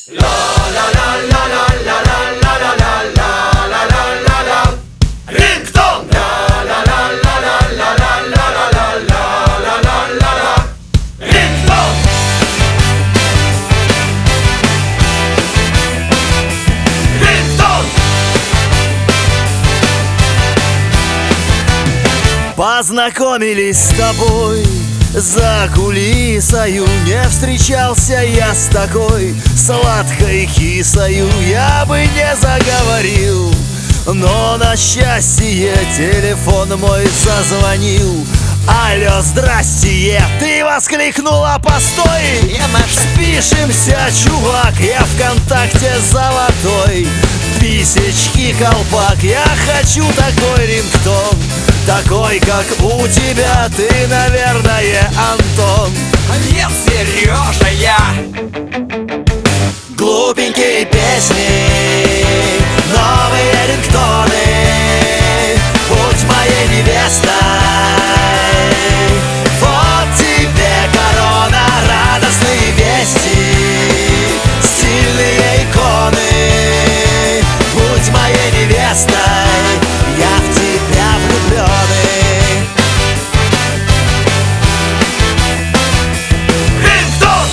Рингтон! Рингтон! Рингтон! Познакомились с тобой за кулисою. Не встречался я с такой сладкой кисою. Я бы не заговорил, но на счастье телефон мой зазвонил. Алло, здрасте, ты воскликнула, постой. Спишемся, чувак, я ВКонтакте золотой. Писечки, колпак, я хочу такой рингтон. Такой, как у тебя, ты, наверное, Антон. Нет, Сережа, я Глупенькие песни, новые рингтоны. Будь моей невестой, вот тебе корона, радостные вести, стильные иконы. Будь моей невестой, я в тебя влюбленный. Рингтон!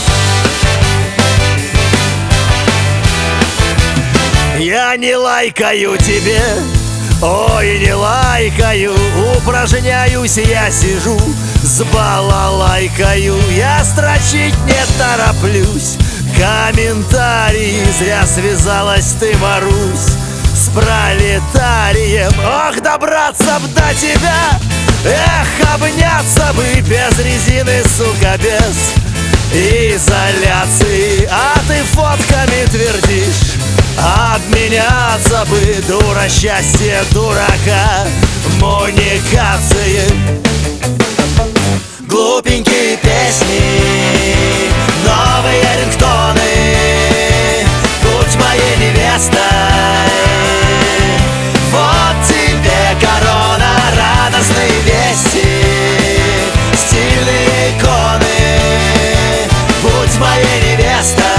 Я не лайкаю тебе, ой, не лайкаю. Упражняюсь, я сижу с балалайкою. Я строчить не тороплюсь, комментарии. Зря связалась ты, Марусь, с пролетарием. Ох, добраться б до тебя, эх, обняться бы без резины, сука, без изоляции. А ты фотками твердишь, обменяться бы, дура, счастье дурака, муникации. Глупенькие песни, новые рингтоны. Будь моей невестой, вот тебе корона, радостные вести, стильные иконы. Будь моей невестой.